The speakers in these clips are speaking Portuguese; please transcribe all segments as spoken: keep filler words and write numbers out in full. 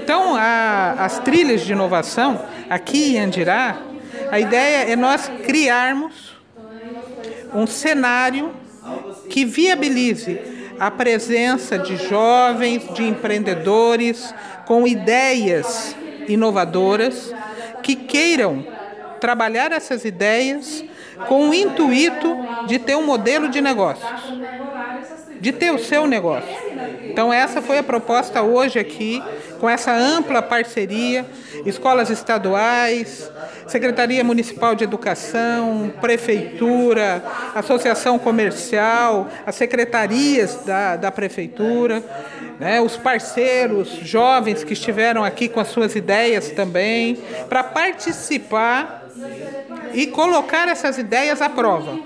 Então, a, as trilhas de inovação, aqui em Andirá, a ideia é nós criarmos um cenário que viabilize a presença de jovens, de empreendedores com ideias inovadoras que queiram trabalhar essas ideias com o intuito de ter um modelo de negócios, de ter o seu negócio. Então essa foi a proposta hoje aqui, com essa ampla parceria, escolas estaduais, Secretaria Municipal de Educação, Prefeitura, Associação Comercial, as secretarias da, da Prefeitura, né, os parceiros jovens que estiveram aqui com as suas ideias também, para participar e colocar essas ideias à prova.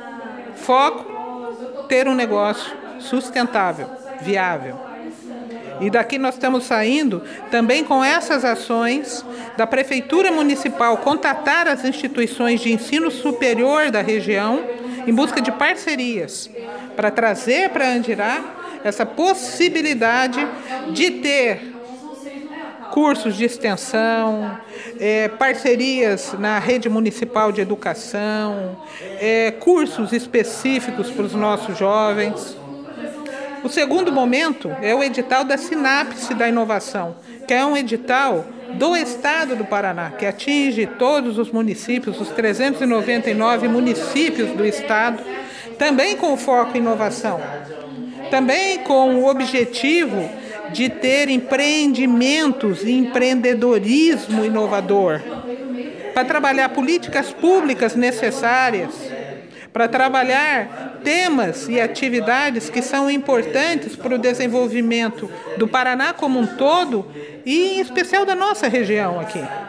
Foco, ter um negócio sustentável, viável. E daqui nós estamos saindo também com essas ações da Prefeitura Municipal contatar as instituições de ensino superior da região em busca de parcerias para trazer para Andirá essa possibilidade de ter cursos de extensão, é, parcerias na rede municipal de educação, é, cursos específicos para os nossos jovens. O segundo momento é o edital da Sinapse da Inovação, que é um edital do Estado do Paraná, que atinge todos os municípios, os trezentos e noventa e nove municípios do Estado, também com foco em inovação, também com o objetivo de ter empreendimentos e empreendedorismo inovador, para trabalhar políticas públicas necessárias, para trabalhar temas e atividades que são importantes para o desenvolvimento do Paraná como um todo e em especial da nossa região aqui.